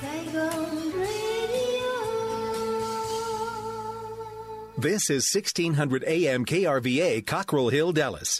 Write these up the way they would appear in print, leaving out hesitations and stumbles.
This is 1600 AM KRVA, Cockrell Hill, Dallas.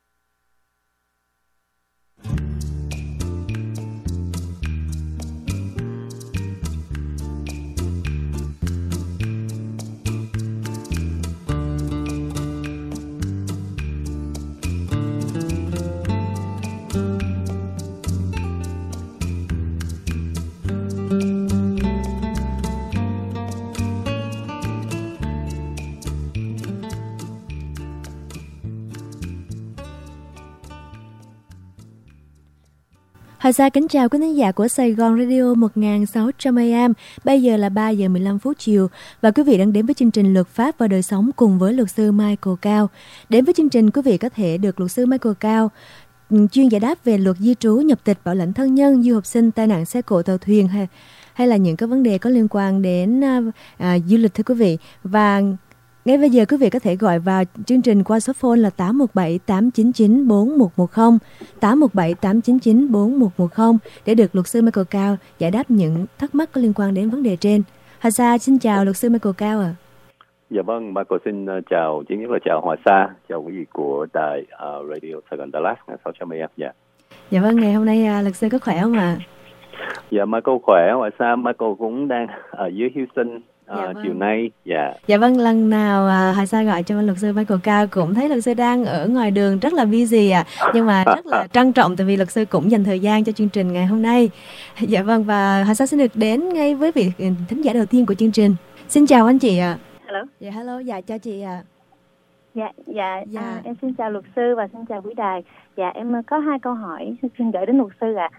Hoài Sa kính chào quý khán giả của Sài Gòn Radio 1600 AM. Bây giờ là 3 giờ 15 phút chiều và quý vị đang đến với chương trình Luật pháp và đời sống cùng với luật sư Michael Cao. Đến với chương trình, quý vị có thể được luật sư Michael Cao chuyên giải đáp về luật di trú, nhập tịch, bảo lãnh thân nhân, du học sinh, tai nạn xe cộ tàu thuyền hay là những cái vấn đề có liên quan đến du lịch, thưa quý vị. Và ngay bây giờ quý vị có thể gọi vào chương trình qua số phone là 817 899 4110, 817 899 4110 để được luật sư Michael Cao giải đáp những thắc mắc có liên quan đến vấn đề trên. Hoài Sa xin chào luật sư Michael Cao ạ. Dạ vâng, Michael xin chào, chỉ nhất là chào Hoài Sa, chào quý vị của đài Radio Sài Gòn Dallas 600 AM. Dạ. Dạ vâng, ngày hôm nay luật sư có khỏe không ạ? Dạ Michael khỏe, Hoài Sa, Michael cũng đang ở dưới Houston. Vâng. Chiều nay, Dạ vâng, lần nào Hoài Sa gọi cho luật sư Michael Cao cũng thấy luật sư đang ở ngoài đường rất là busy nhưng mà rất là trân trọng tại vì luật sư cũng dành thời gian cho chương trình ngày hôm nay. Dạ vâng, và Hoài Sa xin được đến ngay với vị thính giả đầu tiên của chương trình. Xin chào anh chị ạ. Hello. Dạ hello, dạ chào chị ạ. Em xin chào luật sư và xin chào quý đài. Dạ em có 2 câu hỏi xin gửi đến luật sư ạ.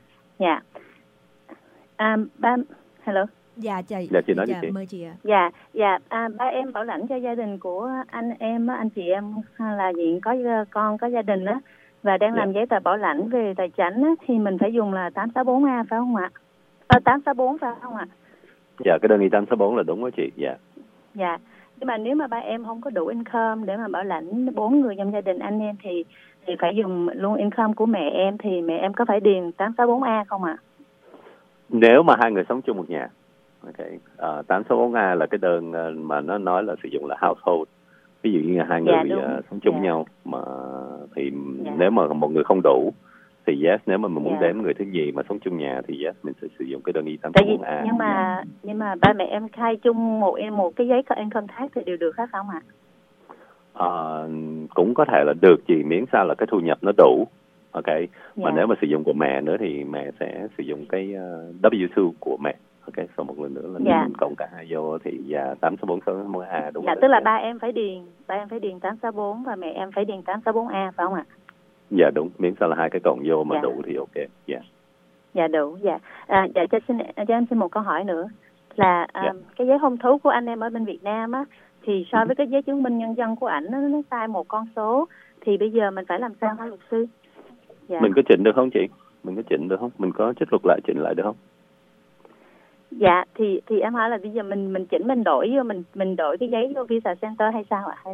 Hello. Dạ chị. Dạ chị nói đi chị. Mời chị ạ. Ba em bảo lãnh cho gia đình của anh em, anh chị em là diện có con có gia đình á và đang làm giấy tờ bảo lãnh về tài chánh á, thì mình phải dùng là 864A phải không ạ? 864 phải không ạ? Dạ cái đơn 864 là đúng đó chị. Dạ. Nhưng mà nếu mà ba em không có đủ income để mà bảo lãnh 4 người trong gia đình anh em thì phải dùng luôn income của mẹ em, thì mẹ em có phải điền 864A không ạ? Nếu mà 2 người sống chung một nhà. 864A là cái đơn mà nó nói là sử dụng là household. Ví dụ như là 2 người sống chung với nhau mà thì nếu mà một người không đủ thì yes, nếu mà mình muốn đếm người thứ nhì mà sống chung nhà thì yes, mình sẽ sử dụng cái đơn 864A. Nhưng mà ba mẹ em khai chung một cái giấy income tax thì đều được hết không ạ? Cũng có thể là được chị, miễn sao là cái thu nhập nó đủ. Mà nếu mà sử dụng của mẹ nữa thì mẹ sẽ sử dụng cái W2 của mẹ. Sau một lần nữa là cộng cả hai vô thì 864A đúng. Tức là ba em phải điền 864 và mẹ em phải điền 864A phải không ạ? Dạ đúng, miễn sao là 2 cái cộng vô mà đủ thì ok. Dạ đủ. Cho em xin một câu hỏi nữa là cái giấy hôn thú của anh em ở bên Việt Nam á thì so với cái giấy chứng minh nhân dân của ảnh nó sai một con số, thì bây giờ mình phải làm sao hả luật sư? Mình có chỉnh được không chị? Mình có trích lục lại, chỉnh lại được không? Dạ thì em hỏi là bây giờ mình chỉnh, mình đổi vô, mình đổi cái giấy vô Visa Center hay sao ạ? Hay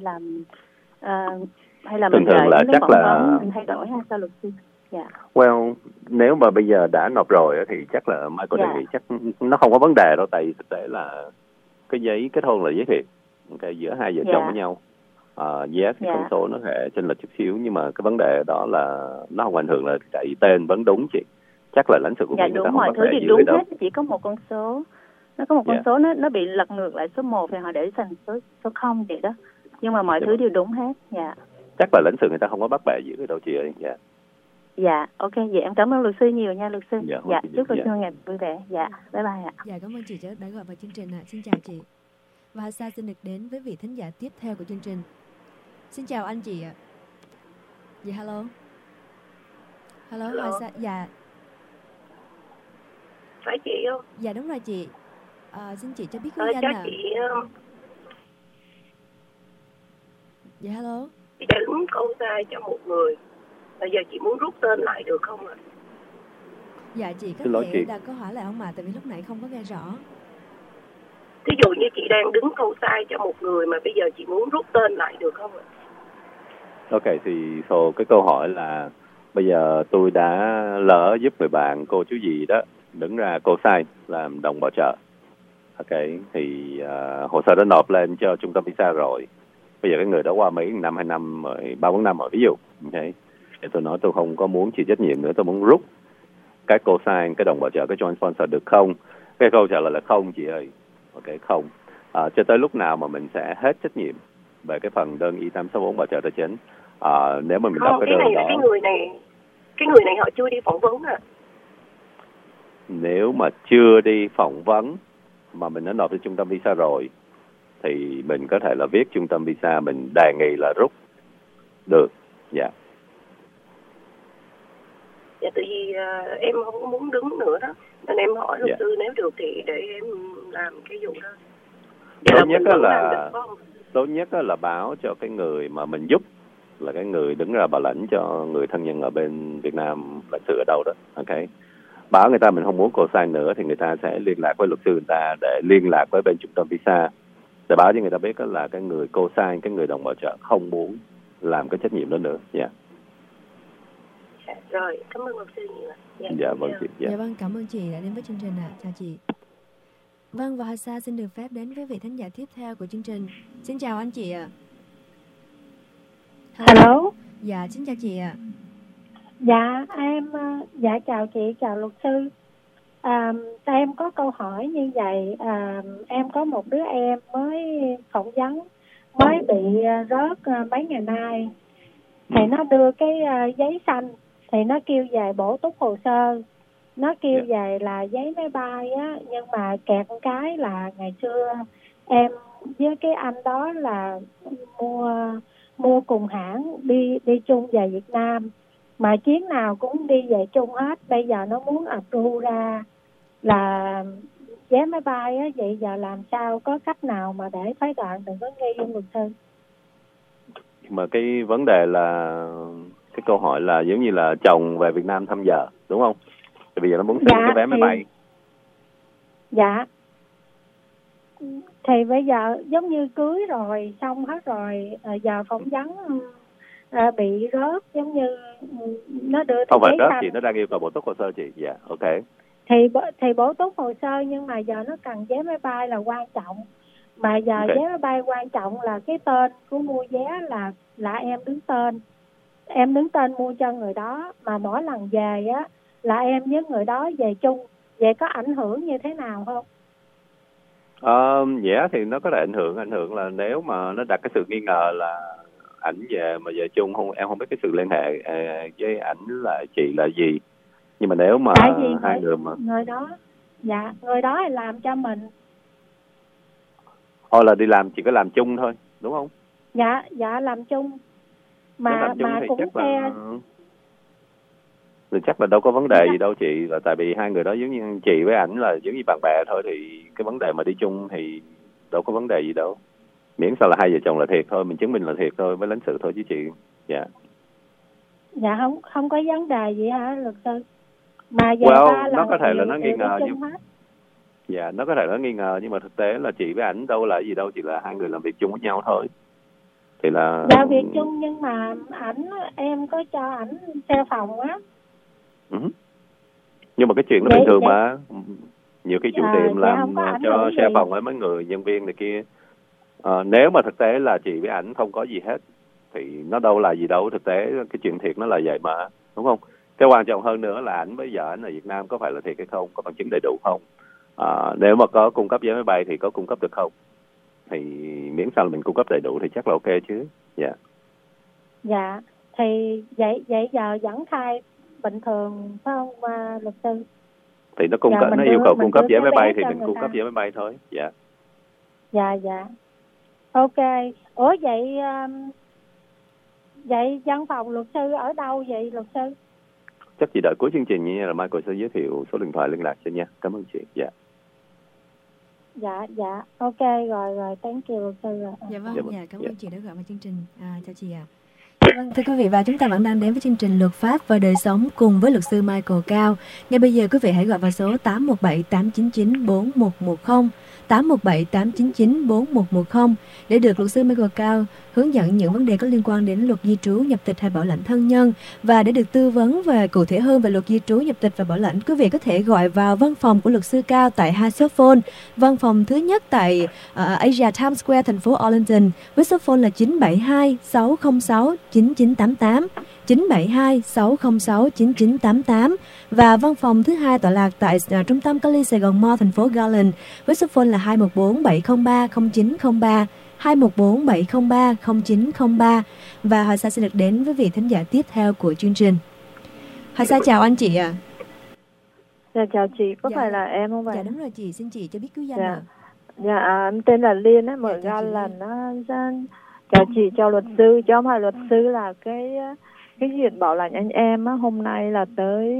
là thường thường là chắc là mình thay đổi hay sao luật sư? Well, nếu mà bây giờ đã nộp rồi thì chắc là Michael đề nghị chắc nó không có vấn đề đâu, tại thực tế là cái giấy kết hôn là giấy thiệt, giữa hai vợ chồng với nhau. Yes, cái con số nó sẽ chênh lệch chút xíu, nhưng mà cái vấn đề đó là nó không ảnh hưởng là tại tên vẫn đúng chị. Chắc là lãnh sự của mình đúng, mọi thứ thì đúng hết, chỉ có một con số. Nó có một con số nó bị lật ngược lại số 1 thì họ để thành số 0 vậy đó. Nhưng mà mọi thứ đều đúng hết. Chắc là lãnh sự người ta không có bắt bẻ giữ cái đâu chị ơi. Ok, vậy em cảm ơn luật sư nhiều nha luật sư. Chúc luật sư ngày vui vẻ. Bye bye ạ. Cảm ơn chị đã gọi vào chương trình ạ. Xin chào chị. Và Sa xin được đến với vị thính giả tiếp theo của chương trình. Xin chào anh chị ạ. Hello. Hoài Sa. Phải chị không? Dạ đúng rồi chị. Xin chị cho biết số danh ạ. Chị hello. Chị đã đúng câu sai cho một người. Bây giờ chị muốn rút tên lại được không ạ? Dạ chị có thể đặt câu hỏi lại không ạ? Tại vì lúc nãy không có nghe rõ. Ví dụ như chị đang đứng câu sai cho một người mà bây giờ chị muốn rút tên lại được không ạ? Ok, thì cái câu hỏi là bây giờ tôi đã lỡ giúp người bạn cô chú gì đó đứng ra co-sign làm đồng bảo trợ. Ok, thì hồ sơ đã nộp lên cho trung tâm visa rồi. Bây giờ cái người đó qua Mỹ 1 năm 2 năm rồi 3-4 năm rồi, ví dụ. Ok, thì tôi nói tôi không có muốn chịu trách nhiệm nữa, tôi muốn rút cái co-sign, cái đồng bảo trợ, cái joint sponsor được không? Cái câu trả lời là không chị ơi. Ok, không. Cho tới lúc nào mà mình sẽ hết trách nhiệm về cái phần đơn I-864 bảo trợ tài chính. Nếu mà mình đọc cái đơn này đó, là cái người này họ chưa đi phỏng vấn à? Nếu mà chưa đi phỏng vấn mà mình đã nộp cho trung tâm visa rồi thì mình có thể là viết trung tâm visa mình đề nghị là rút được. Dạ. Dạ, tại vì em không muốn đứng nữa đó, nên em hỏi luật sư nếu được thì để em làm cái vụ đó. Tốt nhất là báo cho cái người mà mình giúp là cái người đứng ra bảo lãnh cho người thân nhân ở bên Việt Nam lãnh sự ở đâu đó. Ok, báo người ta mình không muốn co-sign nữa thì người ta sẽ liên lạc với luật sư người ta để liên lạc với bên trung tâm visa để báo cho người ta biết là cái người co-sign, cái người đồng bảo trợ không muốn làm cái trách nhiệm đó nữa. Dạ. Rồi, cảm ơn luật sư nhiều. Dạ vâng chị. Dạ vâng, cảm ơn chị đã đến với chương trình ạ. Chào chị. Vâng, và Hasa xin được phép đến với vị thính giả tiếp theo của chương trình. Xin chào anh chị ạ. Hello. Dạ, xin chào chị ạ. Dạ, dạ chào chị, chào luật sư. Em có câu hỏi như vậy. Em có một đứa em mới phỏng vấn, mới bị rớt mấy ngày nay. Thì nó đưa cái giấy xanh, thì nó kêu về bổ túc hồ sơ. Nó kêu về là giấy máy bay á, nhưng mà kẹt một cái là ngày xưa em với cái anh đó là mua cùng hãng đi chung về Việt Nam, mà chuyến nào cũng đi về chung hết. Bây giờ nó muốn approve ra là vé máy bay á, vậy giờ làm sao, có cách nào mà để phái đoạn đừng có nghi luật sư? Mà cái vấn đề là cái câu hỏi là giống như là chồng về Việt Nam thăm vợ, đúng không? Thì bây giờ nó muốn xin cái vé máy bay. Dạ. Thì bây giờ giống như cưới rồi, xong hết rồi, giờ phỏng vấn bị rớt, giống như nó đưa không phải rớt chị, nó đang yêu cầu bổ túc hồ sơ chị. Dạ, ok. Thì bổ túc hồ sơ, nhưng mà giờ nó cần vé máy bay là quan trọng. Mà giờ vé máy bay quan trọng là cái tên của mua vé là em đứng tên. Em đứng tên mua cho người đó, mà mỗi lần về á là em với người đó về chung. Vậy có ảnh hưởng như thế nào không? Dạ thì nó có thể ảnh hưởng là nếu mà nó đặt cái sự nghi ngờ là ảnh về mà về chung, em không biết cái sự liên hệ với ảnh là chị là gì. Nhưng mà nếu mà hai người mà người đó thì làm cho mình. Thôi là đi làm, chỉ có làm chung thôi, đúng không? Dạ làm chung. Mà cũng xe. Thì chắc là đâu có vấn đề gì đâu chị, là tại vì hai người đó giống như chị với ảnh là giống như bạn bè thôi, thì cái vấn đề mà đi chung thì đâu có vấn đề gì đâu, miễn sao là hai vợ chồng là thiệt thôi, mình chứng minh là thiệt thôi với lãnh sự thôi chứ chị. Dạ không có vấn đề gì hả luật sư? Mà nó có thể là nó nghi ngờ nó có thể nó nghi ngờ, nhưng mà thực tế là chị với ảnh đâu là gì đâu, chỉ là hai người làm việc chung với nhau thôi. Thì là việc chung, nhưng mà em có cho ảnh xe phòng á. Nhưng mà cái chuyện nó bình thường mà. Nhiều khi chủ tiệm làm cho xe phòng với mấy người nhân viên này kia. Nếu mà thực tế là chị với ảnh không có gì hết thì nó đâu là gì đâu, thực tế cái chuyện thiệt nó là vậy mà, đúng không? Cái quan trọng hơn nữa là ảnh với vợ ảnh ở Việt Nam có phải là thiệt hay không, có bằng chứng đầy đủ không, nếu mà có cung cấp vé máy bay thì có cung cấp được không, thì miễn sao là mình cung cấp đầy đủ thì chắc là ok chứ. Dạ thì vậy giờ vẫn khai bình thường phải không luật sư? Thì nó nó yêu cầu cung cấp vé máy bay thì mình cung cấp vé máy bay thôi. Dạ ok. Ủa vậy văn phòng luật sư ở đâu vậy luật sư? Chắc chị đợi cuối chương trình như là Michael sẽ giới thiệu số điện thoại liên lạc cho nha. Cảm ơn chị. Dạ ok rồi thank you luật sư. Dạ vâng, cảm ơn chị đã gọi vào chương trình. Chào chị ạ. Vâng, thưa quý vị, và chúng ta vẫn đang đến với chương trình Luật pháp và đời sống cùng với luật sư Michael Cao. Ngay bây giờ quý vị hãy gọi vào số 817 899 4110, 817 899 4110 để được luật sư Michael Cao hướng dẫn những vấn đề có liên quan đến luật di trú, nhập tịch hay bảo lãnh thân nhân, và để được tư vấn về cụ thể hơn về luật di trú, nhập tịch và bảo lãnh, quý vị có thể gọi vào văn phòng của luật sư Cao tại hai số phone. Văn phòng thứ nhất tại Asia Times Square, thành phố Arlington, với số phone là 972 606 9988, 972 606 9988, và văn phòng thứ hai tọa lạc tại trung tâm Cali Sài Gòn Mall, thành phố Garland, với số phone là 214 703 0903, 214 703 0903. Và Hoài Sa xin được đến với vị thính giả tiếp theo của chương trình. Hoài Sa chào anh chị ạ. Dạ chào chị, có phải là em không vậy? Dạ đúng rồi chị, xin chị cho biết cứu danh dạ. ạ. Dạ em tên là Liên á, mở ra lần á. Chào chị, chào luật sư, cho hỏi luật sư là cái chuyện bảo lãnh anh em á, hôm nay là tới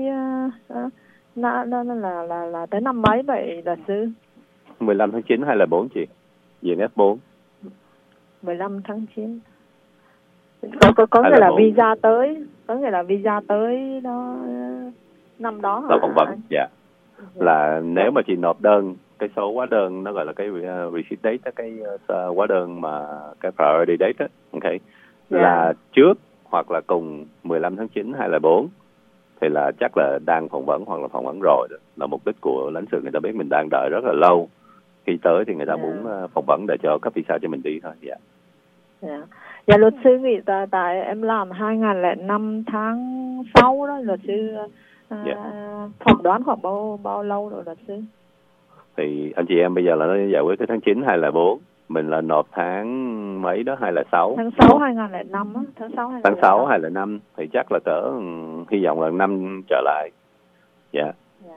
nó là tới năm mấy vậy luật sư? 15 tháng 9 hay là 4 chị? Diện F4. 15 tháng 9. Có nghĩa là visa tới, có nghĩa là visa tới đó năm đó hả? Là phỏng vấn, dạ. Là nếu mà chị nộp đơn, cái số hóa đơn nó gọi là cái receipt date, cái hóa đơn mà cái priority date đó, ok, là trước hoặc là cùng 15 tháng 9 hay là 4 thì là chắc là đang phỏng vấn hoặc là phỏng vấn rồi đó. Là mục đích của lãnh sự người ta biết mình đang đợi rất là lâu, khi tới thì người ta muốn phỏng vấn để cho cấp visa cho mình đi thôi. Dạ. Dạ luật sư vì tại em làm 2005 tháng 6 đó luật sư. Phỏng đoán khoảng bao lâu rồi luật sư? Thì anh chị em bây giờ là nó giải quyết cái tháng 9 hay là 4, mình là nộp tháng mấy đó, hay là 6? Tháng 6 2005 á, tháng 6 hay là 5 thì chắc là cỡ hy vọng là 5 trở lại. Dạ.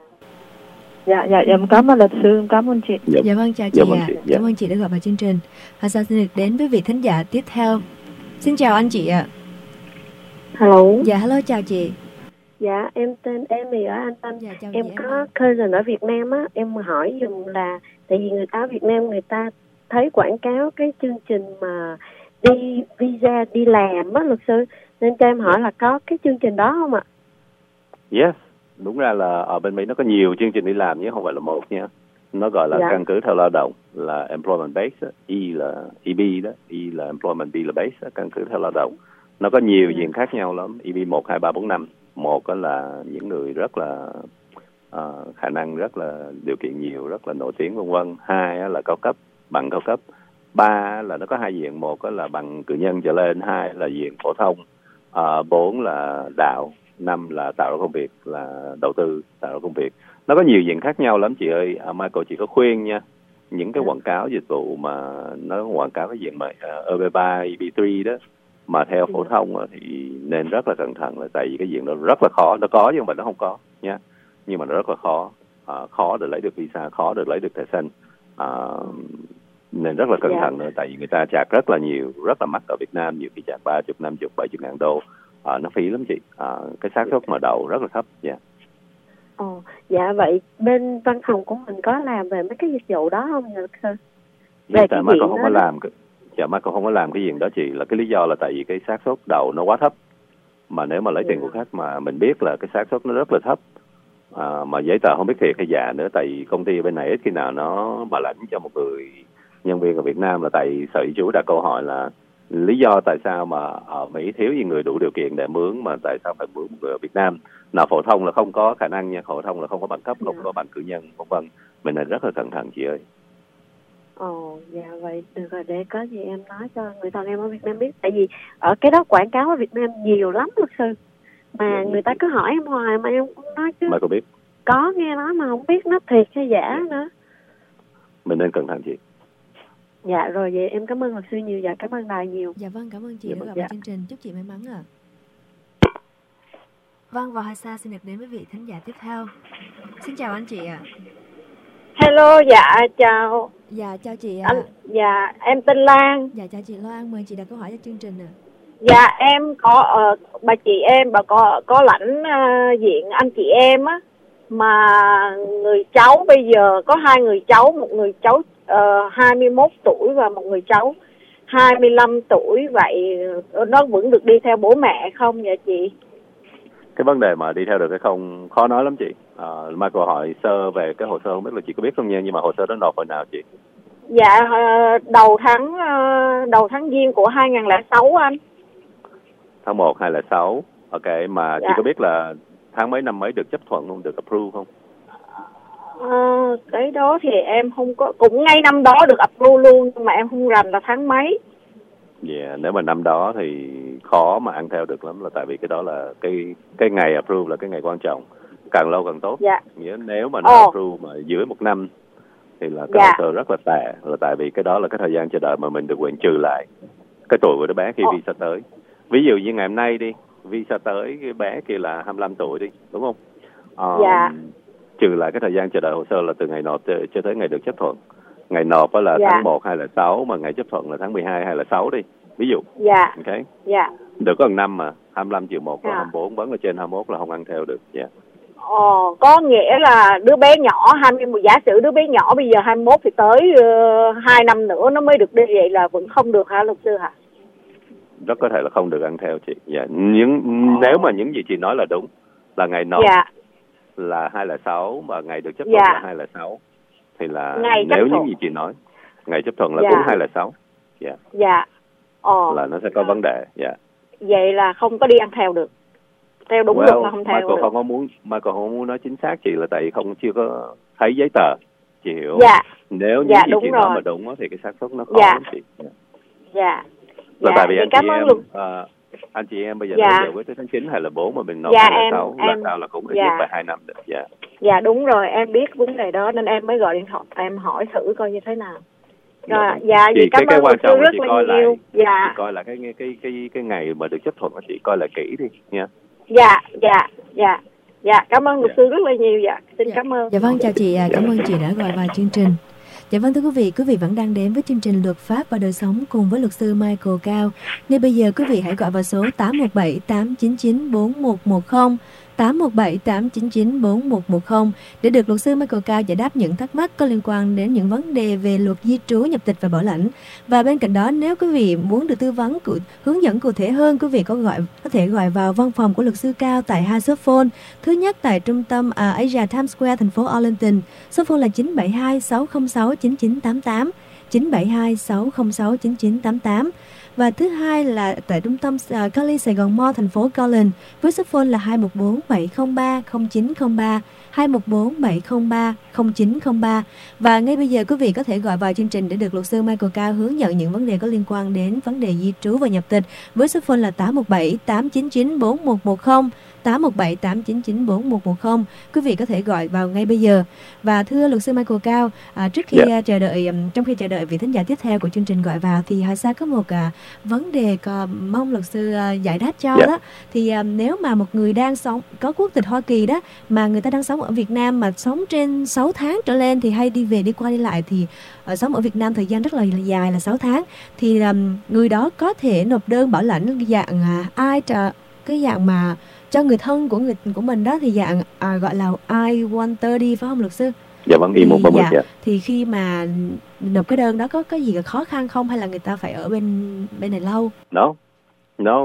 Dạ em cảm ơn luật sư, em cảm ơn chị. Dạ vâng, chào chị ạ. Cảm ơn chị đã gọi vào chương trình. Và sau xin được đến với vị thính giả tiếp theo. Xin chào anh chị ạ. Hello. Dạ hello, chào chị. Dạ em tên Amy ở An Tân. Dạ, em có cousin ở Việt Nam á, em hỏi dùm là tại vì người ta ở Việt Nam người ta thấy quảng cáo cái chương trình mà đi visa đi làm á luật sư, nên cho em hỏi là có cái chương trình đó không ạ? Yes, đúng ra là ở bên Mỹ nó có nhiều chương trình đi làm chứ không phải là một nha. Nó gọi là căn cứ theo lao động, là employment based, E là EB đó, E là employment, B là base, căn cứ theo lao động. Nó có nhiều diện khác nhau lắm, EB 1, 2, 3, 4, 5. Một là những người rất là khả năng, rất là điều kiện nhiều, rất là nổi tiếng vân vân. 2 là cao cấp, bằng cao cấp. 3 là nó có 2 diện, một là bằng cử nhân trở lên, 2 là diện phổ thông. 4 là đạo, 5 là tạo ra công việc, là đầu tư tạo ra công việc. Nó có nhiều diện khác nhau lắm chị ơi. Michael chỉ có khuyên nha, những cái quảng cáo dịch vụ mà nó quảng cáo cái diện mà EB3, EB3 đó mà theo phổ thông thì nên rất là cẩn thận, là tại vì cái diện đó rất là khó. Nó có nhưng mà nó không có nha, nhưng mà nó rất là khó, khó để lấy được visa, khó để lấy được thẻ xanh, nên rất là cẩn thận nữa. Tại vì người ta chạc rất là nhiều, rất là mắc ở Việt Nam, nhiều khi chạc 30, 50, 70 ngàn đô, nó phí lắm chị. Cái xác suất mà đậu rất là thấp. Dạ vậy bên văn phòng của mình có làm về mấy cái dịch vụ đó không nhờ sư? Về cái diện không có làm. Michael không có làm cái diện đó chị, là cái lý do là tại vì cái xác suất đậu nó quá thấp. Mà nếu mà lấy tiền của khách mà mình biết là cái xác suất nó rất là thấp, mà giấy tờ không biết thiệt hay giả nữa. Tại vì công ty bên này ít khi nào nó bảo lãnh cho một người nhân viên ở Việt Nam, là tại Sở Di trú đặt câu hỏi là lý do tại sao mà ở Mỹ thiếu gì người đủ điều kiện để mướn, mà tại sao phải mướn một người ở Việt Nam. Nào phổ thông là không có khả năng nha, phổ thông là không có bằng cấp, không có bằng cử nhân, vân vân. Mình là rất là cẩn thận chị ơi. Dạ vậy được rồi, để có gì em nói cho người thân em ở Việt Nam biết. Tại vì ở cái đó quảng cáo ở Việt Nam nhiều lắm luật sư, mà người ta cứ hỏi em hoài mà em cũng nói chứ Michael biết, có nghe nói mà không biết nó thiệt hay giả nữa. Mình nên cẩn thận chị. Dạ rồi, vậy em cảm ơn luật sư nhiều. Dạ cảm ơn đài nhiều. Dạ vâng, cảm ơn chị đã gọi vào chương trình. Chúc chị may mắn ạ. Vâng, và Hoài Sa xin được đến với vị thính giả tiếp theo. Xin chào anh chị ạ. Hello, dạ chào. Dạ chào chị ạ. Dạ em tên Lan. Dạ chào chị Loan, mời chị đặt câu hỏi cho chương trình ạ. Dạ em có bà chị em bà có lãnh diện anh chị em á, mà người cháu bây giờ có 2 người cháu, một người cháu 21 tuổi và một người cháu 25 tuổi, vậy nó vẫn được đi theo bố mẹ không vậy chị? Cái vấn đề mà đi theo được hay không khó nói lắm chị. Michael hỏi sơ về cái hồ sơ, không biết là chị có biết không nha, nhưng mà hồ sơ đó nộp hồi nào chị? Dạ đầu tháng Giêng của 2006 anh. Tháng 1 2006. Ok, mà Dạ. chị có biết là tháng mấy năm mấy được chấp thuận không, được approve không? Cái đó thì em không có, cũng ngay năm đó được approve luôn, nhưng mà em không rành là tháng mấy. Nếu mà năm đó thì khó mà ăn theo được lắm, là tại vì cái đó là cái ngày approve là cái ngày quan trọng, càng lâu càng tốt. Dạ. Nghĩa nếu mà nó approve mà dưới 1 năm thì là cái hồ sơ rất là tệ, là tại vì cái đó là cái thời gian chờ đợi mà mình được quyền trừ lại cái tuổi của đứa bé khi visa tới. Ví dụ như ngày hôm nay đi, visa tới cái bé kia là 25 tuổi đi, đúng không? Trừ lại cái thời gian chờ đợi hồ sơ là từ ngày nộp cho tới ngày được chấp thuận. Ngày nộp là tháng 1 2006, mà ngày chấp thuận là tháng 12 2006 đi, ví dụ. Ok. Được có 1 năm mà, 25 trừ 1 là 24, vẫn là trên 21 là không ăn theo được. Có nghĩa là đứa bé nhỏ, giả sử đứa bé nhỏ bây giờ 21 thì tới 2 năm nữa nó mới được đi, vậy là vẫn không được hả luật sư hả? Rất có thể là không được ăn theo chị. Nếu mà những gì chị nói là đúng, là ngày nộp là 2006 và ngày được chấp thuận là 2006, thì là nếu những gì chị nói, ngày chấp thuận là cũng 2006. Là nó sẽ có vấn đề. Vậy là không có đi ăn theo được. Theo đúng luật là không theo Michael được. Michael không muốn nói chính xác chị, là tại vì chưa có thấy giấy tờ, chị hiểu. Nếu những gì chị nói mà đúng thì cái xác suất nó khó lắm chị. Là tại vì anh chị em bây giờ nó đều với tới tháng 9 hay là 4 mà mình nộp 2006 là sao là cũng ít nhất phải 2 năm được. Dạ đúng rồi, em biết vấn đề đó nên em mới gọi điện thoại em hỏi thử coi như thế nào. Chị cảm ơn luật sư rất là nhiều. Chị coi lại cái ngày mà được chấp thuận, chị coi lại kỹ đi nha. Cảm ơn luật sư rất là nhiều. Xin cảm ơn. Dạ vâng, chào chị, cảm ơn chị đã gọi vào chương trình. Dạ vâng, thưa quý vị vẫn đang đến với chương trình Luật pháp và đời sống cùng với luật sư Michael Cao. Ngay bây giờ quý vị hãy gọi vào số 817 899 4110, 817 899 4110 để được luật sư Michael Cao giải đáp những thắc mắc có liên quan đến những vấn đề về luật di trú, nhập tịch và bảo lãnh. Và bên cạnh đó, nếu quý vị muốn được tư vấn hướng dẫn cụ thể hơn, quý vị có thể gọi vào văn phòng của luật sư Cao tại 2 số phone. Thứ nhất tại trung tâm Asia Times Square, thành phố Arlington. Số phone là 972 606 9988, 972 606 9988. Và thứ hai là tại trung tâm Cali Sài Gòn Mall, thành phố Collins, với số phone là 214 703 0903, 214 703 0903. Và ngay bây giờ quý vị có thể gọi vào chương trình để được luật sư Michael Cao hướng dẫn những vấn đề có liên quan đến vấn đề di trú và nhập tịch, với số phone là 817 899 4110, 817 899 4110. Quý vị có thể gọi vào ngay bây giờ. Và thưa luật sư Michael Cao, trước khi trong khi chờ đợi vị thính giả tiếp theo của chương trình gọi vào thì Hà Sa có một vấn đề mong luật sư giải đáp cho đó. Thì nếu mà một người đang sống có quốc tịch Hoa Kỳ đó, mà người ta đang sống ở Việt Nam mà sống trên 6 tháng trở lên thì hay đi về đi qua đi lại, thì sống ở Việt Nam thời gian rất là dài là 6 tháng, thì người đó có thể nộp đơn bảo lãnh dạng cái dạng mà cho người thân của mình đó, thì dạng gọi là I-130 phải không luật sư? Dạ vâng, I-130. Thì khi mà nộp cái đơn đó có gì là khó khăn không, hay là người ta phải ở bên này lâu? No.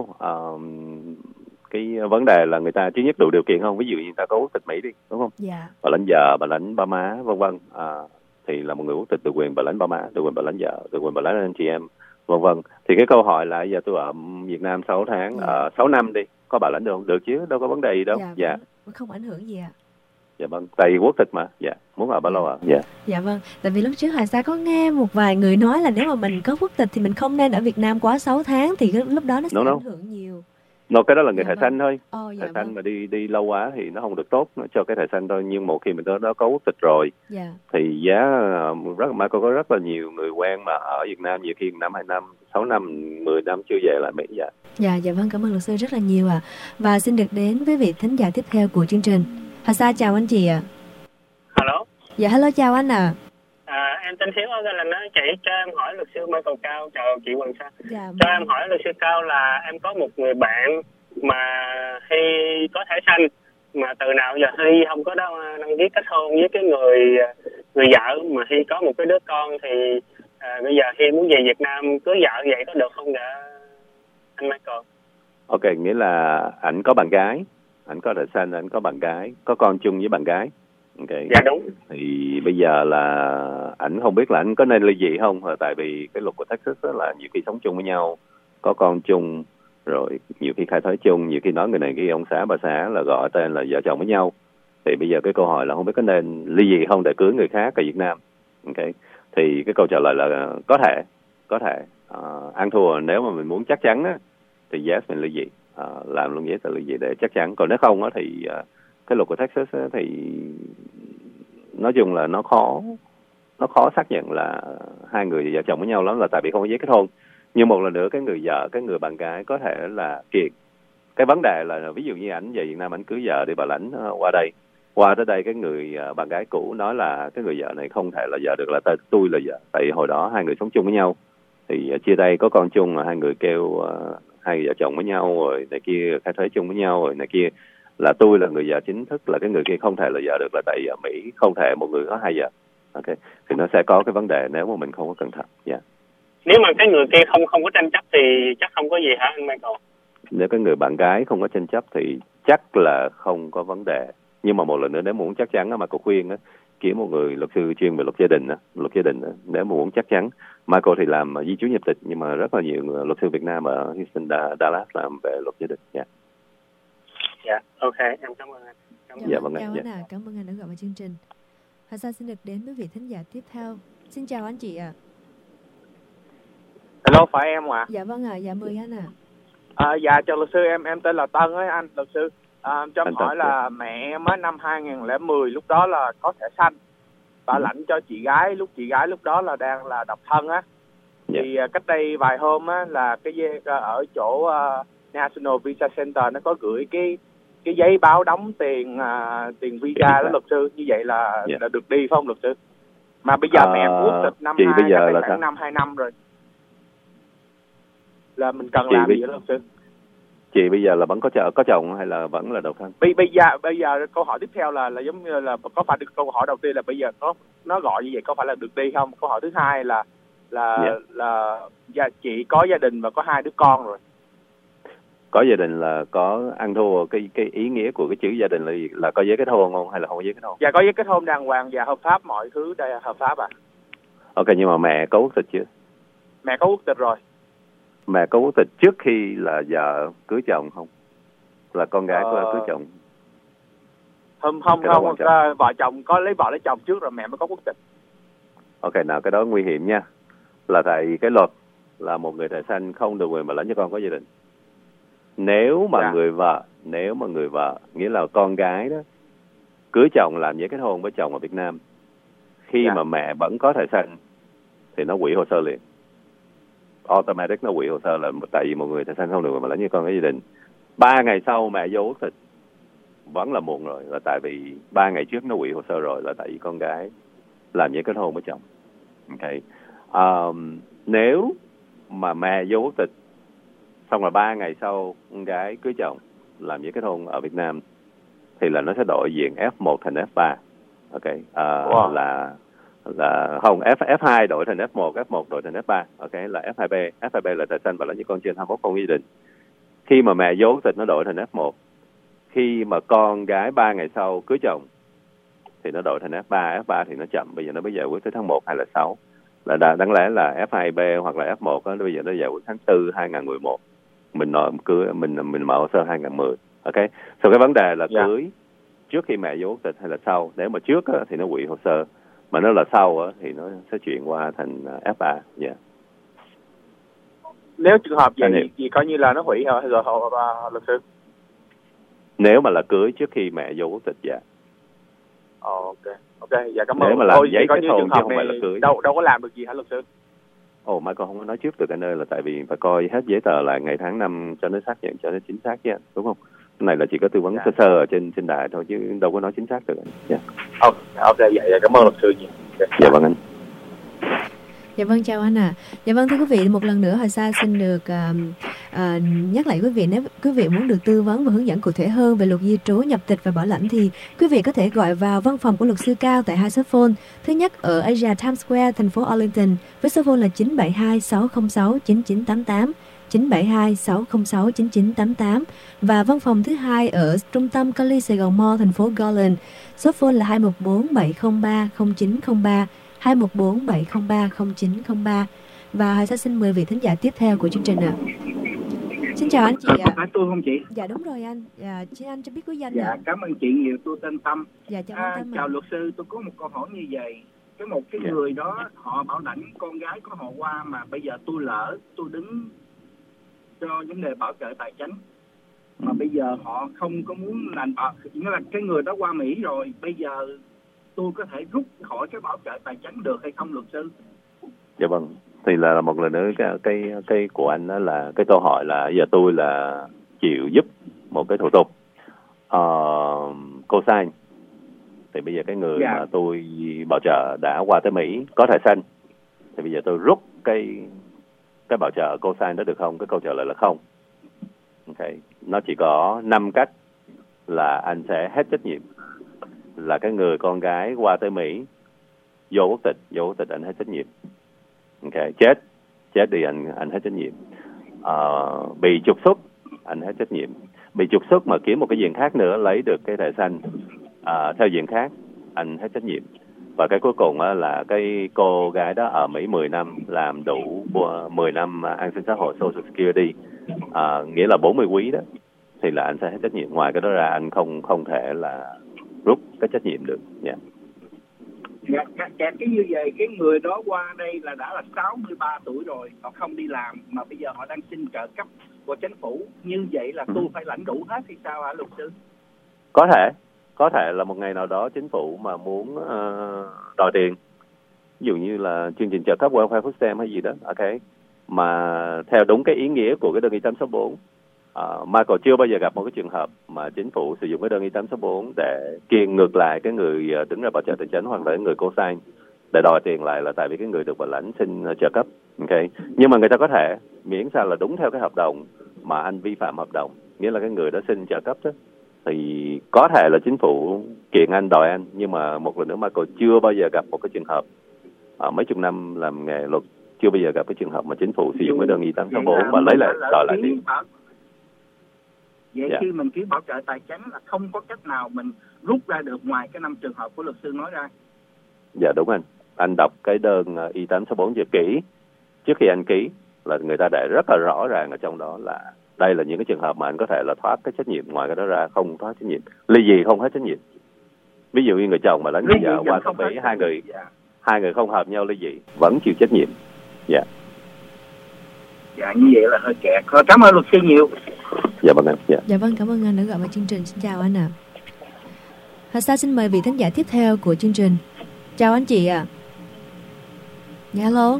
Cái vấn đề là người ta thứ nhất đủ điều kiện không, ví dụ như người ta có quốc tịch Mỹ đi, đúng không? Bảo lãnh vợ, bảo lãnh ba má, vân vân. Thì là một người quốc tịch được quyền bảo lãnh ba má, được quyền bảo lãnh vợ, được quyền bảo lãnh anh chị em, vân vân. Thì cái câu hỏi là giờ tôi ở Việt Nam 6 tháng, 6 năm đi, có bảo lãnh được không? Được chứ, đâu có vấn đề gì đâu. Không ảnh hưởng gì ạ. Dạ vâng, tại vì quốc tịch mà. Muốn ở bao lâu ạ? Dạ vâng, tại vì lúc trước Hà Sa có nghe một vài người nói là nếu mà mình có quốc tịch thì mình không nên ở Việt Nam quá 6 tháng, thì lúc đó nó sẽ ảnh hưởng nhiều. Cái đó là người thẻ xanh thôi. Thẻ xanh mà đi lâu quá thì nó không được tốt cho cái thẻ xanh thôi. Nhưng một khi mình đó có quốc tịch rồi thì giá mà có rất là nhiều người quen mà ở Việt Nam nhiều khi 1 năm, 2 năm, 6 năm, 10 năm chưa về lại Mỹ. Dạ vâng, cảm ơn luật sư rất là nhiều ạ. Và xin được đến với vị thính giả tiếp theo của chương trình. Hà Sa chào anh chị ạ. Hello. Dạ hello, chào anh ạ. Em tên Hiếu ở Galen đó. Chị cho em hỏi luật sư Michael Cao. Chào chị Hoàng Sa. Cho em hỏi luật sư Cao là em có một người bạn mà Hy có thẻ xanh, mà từ nào giờ Hy không có đăng ký kết hôn với cái người vợ, mà Hy có một cái đứa con, thì bây giờ khi muốn về Việt Nam cưới vợ vậy có được không dạ anh Michael? Ok, nghĩa là ảnh có bạn gái, ảnh có thợ săn, ảnh có bạn gái, có con chung với bạn gái. Okay. Dạ đúng. Thì bây giờ là ảnh không biết là ảnh có nên ly dị không, tại vì cái luật của Texas đó là nhiều khi sống chung với nhau, có con chung, rồi nhiều khi khai thuế chung, nhiều khi nói người này kia ông xã bà xã là gọi tên là vợ chồng với nhau. Thì bây giờ cái câu hỏi là không biết có nên ly dị không để cưới người khác ở Việt Nam. Okay. Thì cái câu trả lời là có thể ăn thua, nếu mà mình muốn chắc chắn á thì yes mình ly dị, làm luôn yes là ly dị để chắc chắn. Còn nếu không á thì cái luật của Texas á, thì nói chung là nó khó xác nhận là hai người vợ chồng với nhau lắm, là tại vì không có giấy kết hôn. Nhưng một lần nữa cái người vợ, cái người bạn gái có thể là kiện. Cái vấn đề là ví dụ như ảnh về Việt Nam ảnh cưới vợ đi, bà lãnh qua tới đây cái người bạn gái cũ nói là cái người vợ này không thể là vợ được, là tôi là vợ. Tại vì hồi đó hai người sống chung với nhau thì chia tay có con chung, mà hai người kêu hai vợ chồng với nhau rồi này kia, khai thuế chung với nhau rồi này kia, là tôi là người vợ chính thức, là cái người kia không thể là vợ được, là tại vì ở Mỹ không thể một người có hai vợ. Ok, thì nó sẽ có cái vấn đề nếu mà mình không có cẩn thận. Yeah. Nếu mà cái người kia không có tranh chấp thì chắc không có gì hả anh Michael? Nếu cái người bạn gái không có tranh chấp thì chắc là không có vấn đề. Nhưng mà một lần nữa, nếu muốn chắc chắn mà cô khuyên á, kiếm một người luật sư chuyên về luật gia đình á, nếu mà muốn chắc chắn. Michael thì làm di trú nhập tịch, nhưng mà rất là nhiều luật sư Việt Nam ở Houston, Dallas làm về luật gia đình. Yeah. Dạ, ok, em cảm ơn anh. Dạ, vâng chào anh ạ, cảm ơn anh đã gọi vào chương trình. Hà Sa xin được đến với vị thính giả tiếp theo. Xin chào anh chị ạ. Hello, phải em ạ? Dạ vâng ạ, dạ mời anh ạ. Dạ chào luật sư, em tên là Tân ấy anh luật sư. Cho em hỏi là mẹ em mới năm 2010 lúc đó là có thẻ xanh, bà lãnh cho chị gái lúc đó là đang là độc thân á. Thì cách đây vài hôm á là cái ở chỗ National Visa Center nó có gửi cái giấy báo đóng tiền visa đó luật sư, như vậy là được đi phải không luật sư? Mà bây giờ mẹ em quốc tịch năm 2 năm rồi, là mình cần làm gì đó luật sư? Chị bây giờ là vẫn có chồng hay là vẫn là độc thân? Bây giờ câu hỏi tiếp theo là giống như là có phải được, câu hỏi đầu tiên là bây giờ nó gọi như vậy có phải là được đi không? Câu hỏi thứ hai là chị có gia đình và có 2 đứa con rồi. Có gia đình là có ăn thua, cái ý nghĩa của cái chữ gia đình là có giấy kết hôn không hay là không có giấy kết hôn? Dạ có giấy kết hôn đàng hoàng và hợp pháp, mọi thứ đây là hợp pháp à. Ok, nhưng mà mẹ có quốc tịch chưa? Mẹ có quốc tịch rồi. Mẹ có quốc tịch trước khi là vợ cưới chồng không? Là con gái của cưới chồng? Không, vợ chồng có lấy vợ lấy chồng trước rồi mẹ mới có quốc tịch. Ok, nào cái đó nguy hiểm nha. Là tại cái luật là một người thợ săn không được quyền mà lãnh cho con có gia đình. Nếu mà người vợ nghĩa là con gái đó cưới chồng làm giấy kết hôn với chồng ở Việt Nam, khi mà mẹ vẫn có thợ săn thì nó hủy hồ sơ liền. Automatic nó hủy hồ sơ, là tại vì một người thợ săn không được mà lãnh cho con có gia đình. 3 ngày sau mẹ vô quốc tịch vẫn là muộn rồi, là tại vì 3 ngày trước nó hủy hồ sơ rồi, là tại vì con gái làm giấy kết hôn với chồng. Ok. Nếu mà mẹ vô quốc tịch xong rồi 3 ngày sau con gái cưới chồng làm giấy kết hôn ở Việt Nam thì là nó sẽ đổi diện F1 thành F3. Ok. Là không, F2 đổi thành F1, F1 đổi thành F3. Ok, là F2B. F2B là thợ săn và lãnh cho con trên 21 không gia đình. Khi mà mẹ vô quốc tịch nó đổi thành F1. Khi mà con gái 3 ngày sau cưới chồng thì nó đổi thành F3. F3 thì nó chậm, bây giờ nó giải quyết tới tháng 1 hay là 6. Là đáng lẽ là F2B hoặc là F1 đó, bây giờ nó giải quyết tháng 4 2011. Mình mở hồ sơ 2010. Ok. Sau cái vấn đề là cưới trước khi mẹ vô quốc tịch hay là sau. Nếu mà trước á, thì nó hủy hồ sơ, mà nó là sau á, thì nó sẽ chuyển qua thành F3. Nếu trường hợp vậy thì coi như là nó hủy rồi luật sư. Nếu mà là cưới trước khi mẹ vô quốc tịch. Ok, dạ cảm ơn. Nếu mà làm giấy kết hôn chứ không phải là cưới. Đâu có làm được gì hả luật sư? Mai con không có nói trước được anh ơi, là tại vì phải coi hết giấy tờ lại ngày tháng năm cho nó xác nhận, cho nó chính xác chứ, đúng không? Cái này là chỉ có tư vấn sơ ở trên đài thôi chứ đâu có nói chính xác được. Ok, dạ cảm ơn luật sư nhiều. Dạ vâng anh. Dạ vâng, chào anh ạ. Dạ vâng, thưa quý vị, một lần nữa Hà Sa xin được nhắc lại quý vị, nếu quý vị muốn được tư vấn và hướng dẫn cụ thể hơn về luật di trú, nhập tịch và bảo lãnh thì quý vị có thể gọi vào văn phòng của luật sư Cao tại 2 số phone. Thứ nhất ở Asia Times Square, thành phố Arlington với số phone là 972 606 9988, 972 606 9988, và văn phòng thứ hai ở trung tâm Cali Sài Gòn Mall, thành phố Garland, số phone là 214 703 0903, 214 703 0903. Và Hải Sa xin mời vị thính giả tiếp theo của chương trình ạ. Xin chào anh chị ạ. Phải tôi không chị? Dạ đúng rồi anh. Dạ, xin anh cho biết quý danh ạ. ạ. Cảm ơn chị nhiều, tôi tên Tâm. Dạ chào anh Tâm. Chào luật sư, tôi có một câu hỏi như vậy. Một cái người đó họ bảo lãnh con gái của họ qua, mà bây giờ tôi đứng cho vấn đề bảo trợ tài chính, mà bây giờ họ không có muốn làm nghĩa là cái người đó qua Mỹ rồi, bây giờ tôi có thể rút khỏi cái bảo trợ tài chính được hay không luật sư? Dạ vâng, thì là một lần nữa cái của anh đó là cái câu hỏi là giờ tôi là chịu giúp một cái thủ tục cosign, thì bây giờ cái người mà tôi bảo trợ đã qua tới Mỹ có thẻ xanh, thì bây giờ tôi rút cái bảo trợ cosign đó được không? Cái câu trả lời là không. Okay. Nó chỉ có 5 cách là anh sẽ hết trách nhiệm. Là cái người con gái qua tới Mỹ vô quốc tịch anh hết trách nhiệm. Okay. Chết đi anh hết trách nhiệm. Bị trục xuất anh hết trách nhiệm. Bị trục xuất mà kiếm một cái diện khác nữa lấy được cái thẻ xanh theo diện khác anh hết trách nhiệm. Và cái cuối cùng là cái cô gái đó ở Mỹ 10 năm, làm đủ 10 năm an sinh xã hội Social Security, nghĩa là 40 quý đó, thì là anh sẽ hết trách nhiệm. Ngoài cái đó ra anh không thể là rút cái trách nhiệm được. Cái như vậy, cái người đó qua đây là đã là 63 tuổi rồi, họ không đi làm, mà bây giờ họ đang xin trợ cấp của chính phủ. Như vậy là tôi phải lãnh đủ hết thì sao hả luật sư? Có thể là một ngày nào đó chính phủ mà muốn đòi tiền, ví dụ như là chương trình trợ cấp welfare food stamp hay gì đó, mà theo đúng cái ý nghĩa của cái đơn Y-864, Michael chưa bao giờ gặp một cái trường hợp mà chính phủ sử dụng cái đơn Y-864 để kiện ngược lại cái người đứng ra bảo trợ tài chính hoặc là người cosign để đòi tiền lại, là tại vì cái người được bảo lãnh xin trợ cấp. Nhưng mà người ta có thể, miễn sao là đúng theo cái hợp đồng mà anh vi phạm hợp đồng, nghĩa là cái người đó xin trợ cấp đó, thì có thể là chính phủ kiện anh, đòi anh. Nhưng mà một lần nữa Michael chưa bao giờ gặp một cái trường hợp mấy chục năm làm nghề luật, chưa bao giờ gặp cái trường hợp mà chính phủ sử dụng cái đơn Y-864 và lấy lại, đòi lại tiền. Vậy khi mình ký bảo trợ tài chính là không có cách nào mình rút ra được ngoài cái 5 trường hợp của luật sư nói ra. Dạ đúng anh đọc cái đơn Y-864 cho kỹ. Trước khi anh ký là người ta để rất là rõ ràng ở trong đó là đây là những cái trường hợp mà anh có thể là thoát cái trách nhiệm, ngoài cái đó ra không thoát trách nhiệm. Ly dị không hết trách nhiệm. Ví dụ như người chồng mà lấy người vợ qua tới Mỹ, hai người không hợp nhau ly dị vẫn chịu trách nhiệm. Dạ như vậy là hơi kẹt. Cảm ơn luật sư nhiều. Dạ vâng anh. Dạ vâng, cảm ơn anh đã gọi vào chương trình. Xin chào anh ạ. Hà Sa xin mời vị thính giả tiếp theo của chương trình. Chào anh chị ạ. Dạ hello.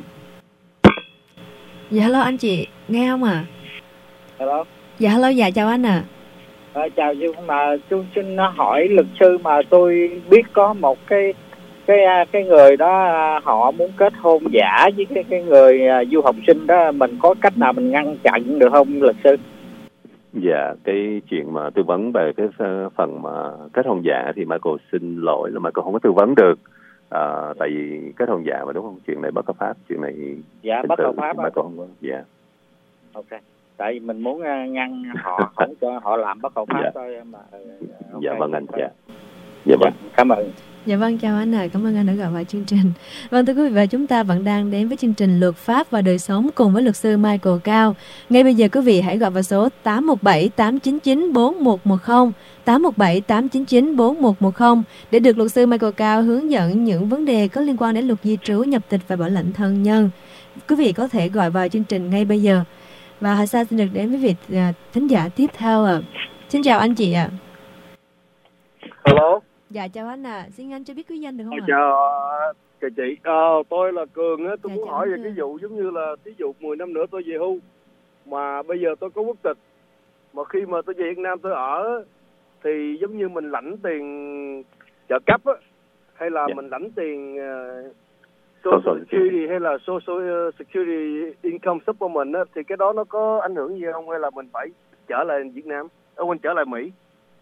Dạ hello anh chị, nghe không ạ? Hello. Dạ hello, dạ chào anh ạ. Chào chị, mà tôi xin hỏi luật sư, mà tôi biết có một cái người đó họ muốn kết hôn giả với cái người du học sinh đó, mình có cách nào mình ngăn chặn được không luật sư? Dạ, cái chuyện mà tư vấn về cái phần mà kết hôn giả thì Michael xin lỗi là Michael không có tư vấn được. Tại vì kết hôn giả mà đúng không? Chuyện này bất hợp pháp, chuyện này bất hợp pháp. Michael không có. Dạ. Ok. Tại vì mình muốn ngăn họ không cho họ làm bất hợp pháp thôi mà. Dạ vâng anh. Dạ vâng. Cảm ơn. Dạ vâng, chào anh ạ. Cảm ơn anh đã gọi vào chương trình. Vâng, thưa quý vị, và chúng ta vẫn đang đến với chương trình Luật pháp và đời sống cùng với luật sư Michael Cao. Ngay bây giờ quý vị hãy gọi vào số 817 899 4110, 817 899 4110 để được luật sư Michael Cao hướng dẫn những vấn đề có liên quan đến luật di trú, nhập tịch và bảo lãnh thân nhân. Quý vị có thể gọi vào chương trình ngay bây giờ. Và Hà Sa xin được đến với vị thính giả tiếp theo ạ. Xin chào anh chị ạ. Hello. Dạ chào anh ạ. Xin anh cho biết quý danh được không ạ? Chào chị. Tôi là Cường á, tôi muốn hỏi về cái vụ giống như là ví dụ 10 năm nữa tôi về hưu mà bây giờ tôi có quốc tịch, mà khi mà tôi về Việt Nam tôi ở thì giống như mình lãnh tiền trợ cấp á, hay là mình lãnh tiền Social Security hay là Social Security Income Supplement á, thì cái đó nó có ảnh hưởng gì không, hay là mình phải trở lại Việt Nam, mình trở lại Mỹ?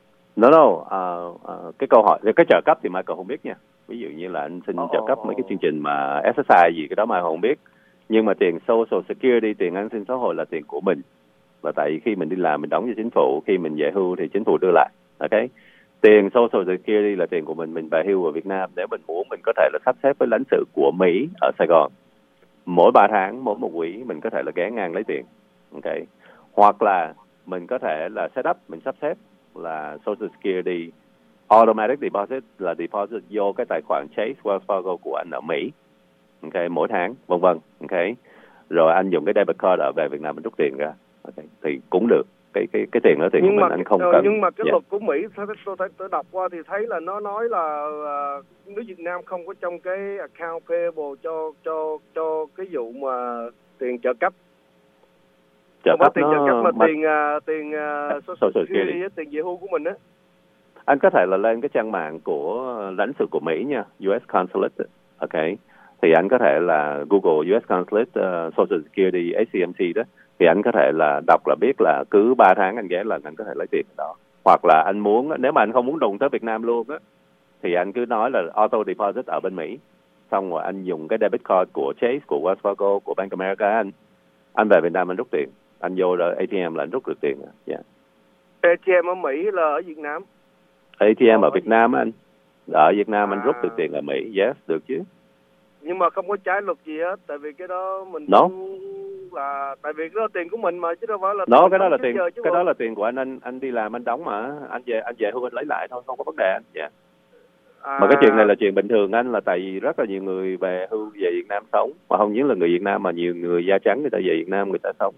Cái câu hỏi, cái trợ cấp thì Michael không biết nha. Ví dụ như là anh xin trợ cấp mấy cái chương trình mà SSI gì cái đó Michael không biết. Nhưng mà tiền Social Security, tiền an sinh xã hội là tiền của mình. Và tại khi mình đi làm mình đóng cho chính phủ, khi mình về hưu thì chính phủ đưa lại. Okay? Tiền Social Security là tiền của mình về hưu ở Việt Nam. Nếu mình muốn mình có thể là sắp xếp với lãnh sự của Mỹ ở Sài Gòn. Mỗi 3 tháng, mỗi một quý mình có thể là ghé ngang lấy tiền. Okay? Hoặc là mình có thể là set up, mình sắp xếp là Social Security automatic deposit, là deposit vô cái tài khoản Chase Wells Fargo của anh ở Mỹ. Okay, mỗi tháng, vân vân. Okay. Rồi anh dùng cái debit card ở về Việt Nam mình rút tiền ra. Okay. Thì cũng được. Cái tiền đó tiền của mình anh không cần. Nhưng mà cái luật của Mỹ tôi đọc qua thì thấy là nó nói là nếu Việt Nam không có trong cái account payable cho cái vụ mà tiền trợ cấp. Trợ cấp tiền trợ cấp mà tiền Social Security, tiền về hưu của mình á. Anh có thể là lên cái trang mạng của lãnh sự của Mỹ nha, US Consulate. Okay. Thì anh có thể là Google US Consulate Social Security HCMC đó, thì anh có thể là đọc là biết là cứ 3 tháng anh ghé lần anh có thể lấy tiền đó. Hoặc là anh muốn, nếu mà anh không muốn đụng tới Việt Nam luôn á, thì anh cứ nói là auto deposit ở bên Mỹ, xong rồi anh dùng cái debit card của Chase, của Wells Fargo, của Bank America, anh về Việt Nam anh rút tiền, anh vô rồi ATM là anh rút được tiền. ATM ở Mỹ là ở Việt Nam? ATM ở Việt Nam anh, ở Việt Nam anh rút được tiền ở Mỹ, yes, được chứ. Nhưng mà không có trái luật gì hết, tại vì cái đó mình là tại vì cái đó tiền của mình mà, chứ đâu phải là cái đó là tiền, cái đó là tiền của anh đi làm anh đóng mà, anh về hưu anh lấy lại thôi, không có vấn đề anh. Mà cái chuyện này là chuyện bình thường anh, là tại vì rất là nhiều người về hưu về Việt Nam sống, mà không những là người Việt Nam mà nhiều người da trắng người ta về Việt Nam người ta sống.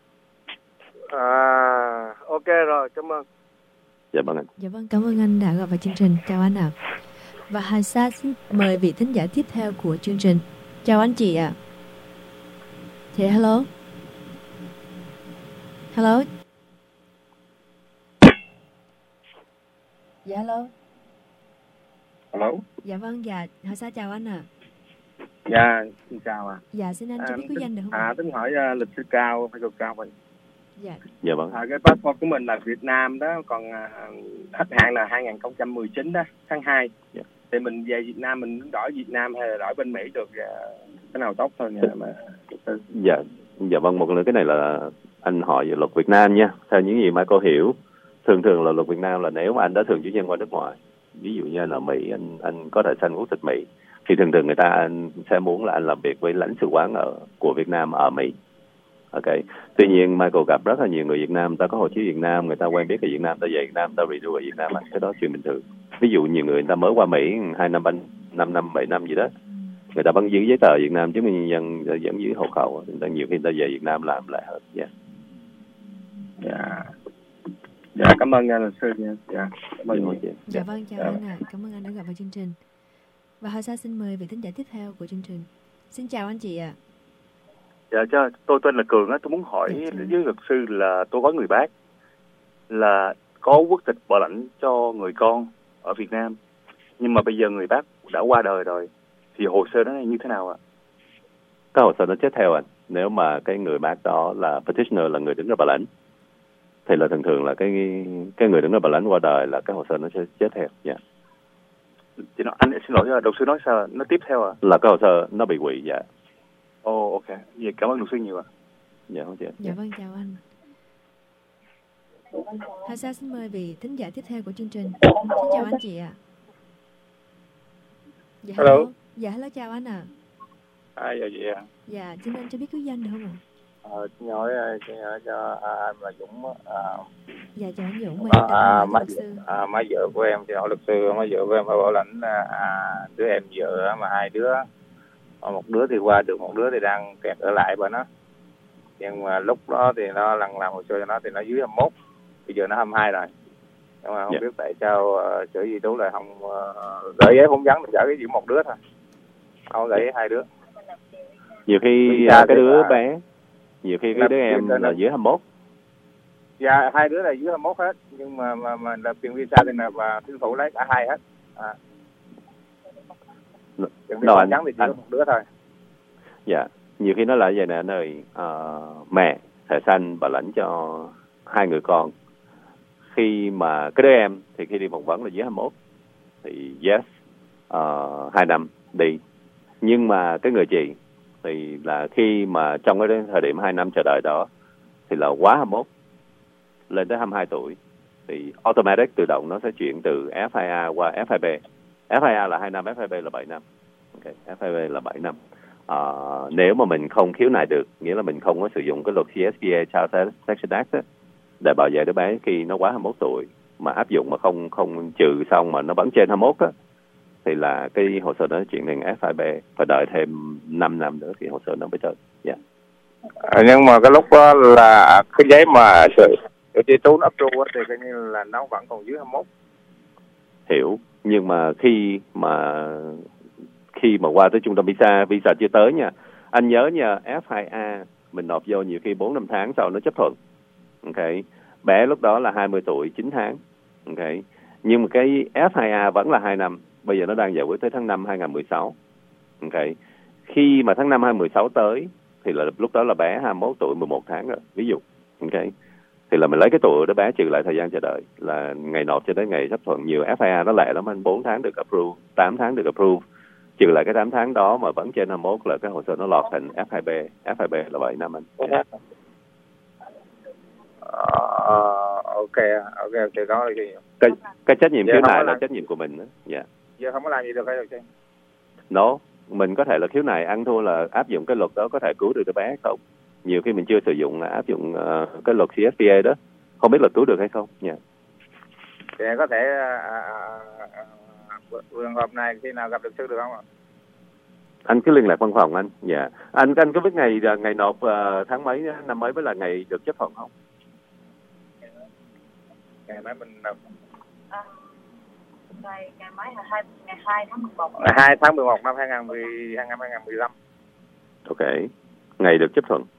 Ok rồi, cảm ơn. Dạ vâng anh. Dạ vâng, cảm ơn anh đã gọi vào chương trình. Chào anh ạ. Và Hà Sa xin mời vị thính giả tiếp theo của chương trình. Chào anh chị ạ. Chị hello. Hello. Dạ hello. Hello. Dạ vâng, dạ Hà Sa chào anh ạ. Dạ, xin chào ạ. Dạ xin anh cho biết quý danh được không? Tính hỏi lịch sư Cao, Michael Cao vậy. Dạ vâng. Cái passport của mình là Việt Nam đó, còn hết hạn là 2019 đó, tháng 2. Thì mình về Việt Nam mình đổi Việt Nam hay là đổi bên Mỹ được, cái nào tốt hơn mà. Dạ vâng, một lần cái này là anh hỏi về luật Việt Nam nha. Theo những gì mà cô hiểu, thường là luật Việt Nam là nếu mà anh đã thường trú nhân qua nước ngoài, ví dụ như là Mỹ, anh có thể xin quốc tịch Mỹ, thì thường người ta anh sẽ muốn là anh làm việc với lãnh sự quán của Việt Nam ở Mỹ. Okay. Tuy nhiên Michael gặp rất là nhiều người Việt Nam, ta có hộ chiếu Việt Nam, người ta quen biết ở Việt Nam, ta về Việt Nam, ta renew ở Việt Nam, cái đó chuyện bình thường. Ví dụ nhiều người ta mới qua Mỹ 2 năm, 5 năm, 7 năm gì đó, người ta vẫn giữ giấy tờ Việt Nam, chứng minh nhân dân, vẫn giữ hộ khẩu, người ta nhiều khi ta về Việt Nam làm lại hơn. Dạ, cảm ơn luật sư. Cảm ơn chị. Dạ vâng, chào anh ạ. Cảm ơn anh đã gọi vào chương trình. Và Hà Sa xin mời vị thính giả tiếp theo của chương trình. Xin chào anh chị ạ. Dạ, tôi tên là Cường á, tôi muốn hỏi với luật sư là tôi có người bác là có quốc tịch bảo lãnh cho người con ở Việt Nam, nhưng mà bây giờ người bác đã qua đời rồi, thì hồ sơ đó như thế nào ạ? Cái hồ sơ nó chết theo anh. Nếu mà cái người bác đó là petitioner, là người đứng ra bảo lãnh, thì là thường là cái người đứng ra bảo lãnh qua đời là cái hồ sơ nó sẽ chết theo. Anh xin lỗi, luật sư nói sao? Nó tiếp theo à? Là cái hồ sơ nó bị hủy. Ok. Vậy cảm ơn luật sư nhiều ạ. Dạ không chị. Dạ vâng, chào anh. Hà Sa xin mời vị thính giả tiếp theo của chương trình. Xin chào anh chị ạ. Dạ hello. Dạ hello, chào anh ạ. Dạ chị ạ. Dạ, xin anh cho biết quý danh được không ạ? Xin hỏi cho anh là Dũng. Dạ chào anh Dũng. Má vợ của em thì hỏi luật sư, má vợ của em phải bảo lãnh đứa em vợ mà 2 đứa, một đứa thì qua được, một đứa thì đang kẹt ở lại bên nó. Nhưng mà lúc đó thì nó làm hồ sơ cho nó thì nó dưới 21, bây giờ nó 22 rồi. Nhưng mà không biết tại sao sở di trú lại không gửi giấy phỏng vấn, mình gửi chỉ một đứa thôi, không gửi 2 đứa. Nhiều khi cái đứa bé, nhiều khi cái đứa em là dưới 21. Dạ, 2 đứa là dưới 21 hết, nhưng mà là tiền visa thì là và chính phủ lấy cả 2 hết. Tiền phỏng vấn thì chỉ có một đứa thôi. Dạ, nhiều khi nó là vậy nè anh ơi, mẹ thẻ xanh bảo lãnh cho 2 người con. Khi mà cái đứa em thì khi đi phỏng vấn là dưới 21 thì yes, 2 năm đi. Nhưng mà cái người chị thì là khi mà trong cái thời điểm 2 năm chờ đợi đó thì là quá 21 lên tới 22 tuổi thì automatic tự động nó sẽ chuyển từ F2A qua F2B. F2A là 2 năm, F2B là 7 năm. Okay. F2B là 7 năm. Nếu mà mình không khiếu nại được, nghĩa là mình không có sử dụng cái luật CSPA Child Protection Act á, để bảo vệ đứa bé khi nó quá 21 tuổi mà áp dụng mà không trừ xong mà nó vẫn trên 21 á, thì là cái hồ sơ đó chuyển thành F2B, phải đợi thêm 5 năm nữa thì hồ sơ nó mới tới. Yeah. Nhưng mà cái lúc đó là cái giấy mà sự di trú nó approve thì coi như là nó vẫn còn dưới 21. Hiểu, nhưng mà khi mà qua tới trung tâm visa chưa tới nha, anh nhớ nha, F2A mình nộp vô nhiều khi 4-5 tháng sau nó chấp thuận. Ok, bé lúc đó là 20 tuổi 9 tháng. Ok, nhưng mà cái F2A vẫn là 2 năm, bây giờ nó đang giải quyết tới tháng 5 2016. Ok, khi mà tháng 5 2016 tới thì là lúc đó là bé 21 tuổi 11 tháng rồi, ví dụ. Ok, thì là mình lấy cái tuổi đứa bé trừ lại thời gian chờ đợi là ngày nộp cho đến ngày chấp thuận. Nhiều F2A nó lẹ lắm anh, 4 tháng được approve, 8 tháng được approve, trừ lại cái 8 tháng đó mà vẫn trên 21 là cái hồ sơ nó lọt thành F2B. F2B là 7 năm anh. Ok đó là gì? Cái trách nhiệm khiếu nại là trách nhiệm của mình đó. Dạ. Giờ không có làm gì được hay được chứ? No, mình có thể là khiếu nại ăn thua là áp dụng cái luật đó có thể cứu được đứa bé không? Nhiều khi mình chưa sử dụng là áp dụng cái luật CSPA đó, không biết là cứu được hay không. Dạ. Thì có thể trường hợp này khi nào gặp luật sư được không ạ? Anh cứ liên lạc văn phòng anh. Dạ. Anh có biết ngày nộp tháng mấy năm mấy mới là ngày được chấp thuận không? Ngày mấy mình ngày mấy là ngày 2 tháng 11. Ngày 2 tháng 11 năm 2015. Ok. Ngày được chấp thuận.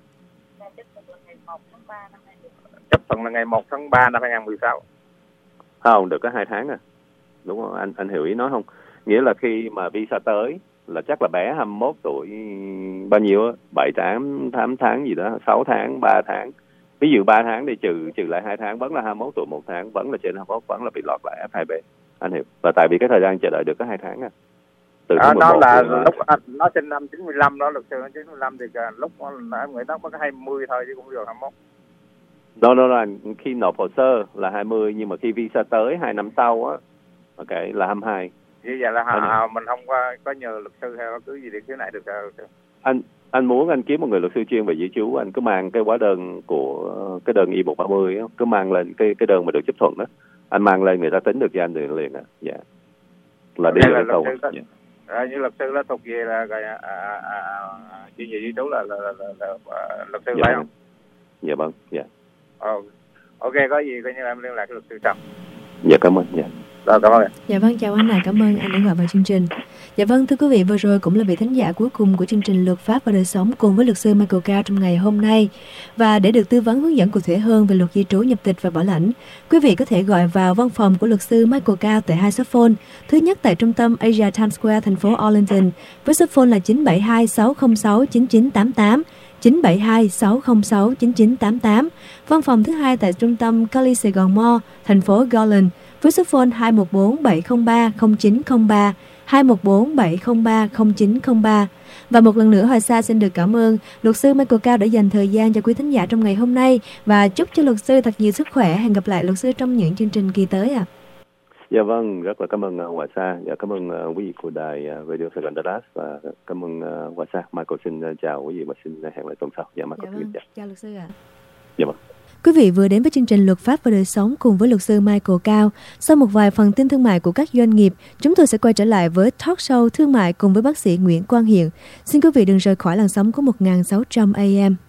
Chấp thuận là ngày 1 tháng 3 năm 2016. Không, được có 2 tháng à. Đúng không? Anh hiểu ý nói không? Nghĩa là khi mà visa tới là chắc là bé 21 tuổi bao nhiêu á, 7 tháng, 8 tháng gì đó, 6 tháng, 3 tháng. Ví dụ 3 tháng đi trừ lại 2 tháng vẫn là 21 tuổi 1 tháng, vẫn là trên 21, vẫn là bị lọt lại F2B. Anh hiểu. Và tại vì cái thời gian chờ đợi được có 2 tháng à. Từ nó là lúc nó sinh năm 95 đó, luật sư nó 95 thì lúc người ta có 20 thôi chứ cũng được 21. No, khi nộp hồ sơ là 20 nhưng mà khi visa tới 2 năm sau á, ok, là 22. Như vậy là mình không có nhờ luật sư hay bất cứ gì để khiếu nại được sao? Anh muốn anh kiếm một người luật sư chuyên về di trú, anh cứ mang cái hóa đơn của cái đơn I-130 cứ mang lên cái đơn mà được chấp thuận đó, anh mang lên người ta tính được cho anh liền à. Dạ. Là đi được không? Như luật sư đó thuộc về là chuyên về di trú là luật sư phải không? Dạ vâng. Dạ. Ok, có gì coi như là em liên lạc với luật sư sau. Dạ cảm ơn. Dạ. Rồi, cảm ơn. Dạ vâng, chào anh ạ, cảm ơn anh đã gọi vào chương trình. Dạ vâng, thưa quý vị, vừa rồi cũng là vị thính giả cuối cùng của chương trình Luật pháp và đời sống cùng với luật sư Michael Cao trong ngày hôm nay. Và để được tư vấn hướng dẫn cụ thể hơn về luật di trú, nhập tịch và bảo lãnh, quý vị có thể gọi vào văn phòng của luật sư Michael Cao tại 2 số phone. Thứ nhất tại trung tâm Asia Times Square, thành phố Arlington, với số phone là 972 606 9988. 972 606 9988. Văn phòng thứ hai tại trung tâm Cali Sài Gòn Mall, thành phố Garland, với số phone 214 703 0903, 214 703 0903. Và một lần nữa Hoài Sa xin được cảm ơn luật sư Michael Cao đã dành thời gian cho quý thính giả trong ngày hôm nay và chúc cho luật sư thật nhiều sức khỏe. Hẹn gặp lại luật sư trong những chương trình kỳ tới ạ. Dạ vâng, rất là cảm ơn Hoài Sa. Dạ, cảm ơn quý vị của đài Radio Sài Gòn Dallas và cảm ơn Hoài Sa. Michael xin chào quý vị và xin hẹn lại tuần sau. Dạ, Michael xin chào. Chào luật sư ạ. Dạ vâng. Quý vị vừa đến với chương trình Luật pháp và đời sống cùng với luật sư Michael Cao. Sau một vài phần tin thương mại của các doanh nghiệp, chúng tôi sẽ quay trở lại với talk show thương mại cùng với bác sĩ Nguyễn Quang Hiện. Xin quý vị đừng rời khỏi làn sóng của 1600 AM.